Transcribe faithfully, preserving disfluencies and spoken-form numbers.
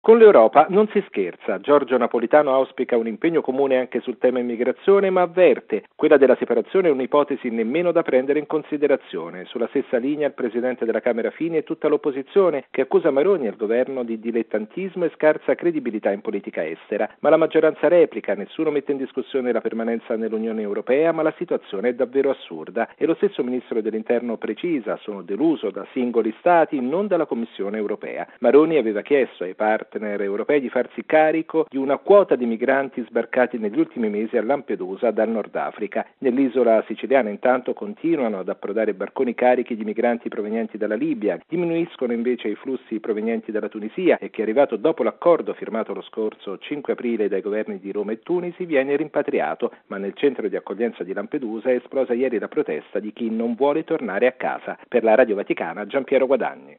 Con l'Europa non si scherza. Giorgio Napolitano auspica un impegno comune anche sul tema immigrazione, ma avverte: quella della separazione è un'ipotesi nemmeno da prendere in considerazione. Sulla stessa linea il presidente della Camera Fini e tutta l'opposizione, che accusa Maroni e il governo di dilettantismo e scarsa credibilità in politica estera. Ma la maggioranza replica: nessuno mette in discussione la permanenza nell'Unione Europea, ma la situazione è davvero assurda. E lo stesso ministro dell'Interno precisa: sono deluso da singoli stati, non dalla Commissione Europea. Maroni aveva chiesto ai partner europei di farsi carico di una quota di migranti sbarcati negli ultimi mesi a Lampedusa dal Nord Africa. Nell'isola siciliana intanto continuano ad approdare barconi carichi di migranti provenienti dalla Libia, diminuiscono invece i flussi provenienti dalla Tunisia e chi è arrivato dopo l'accordo firmato lo scorso cinque aprile dai governi di Roma e Tunisi viene rimpatriato, ma nel centro di accoglienza di Lampedusa è esplosa ieri la protesta di chi non vuole tornare a casa. Per la Radio Vaticana, Giampiero Guadagni.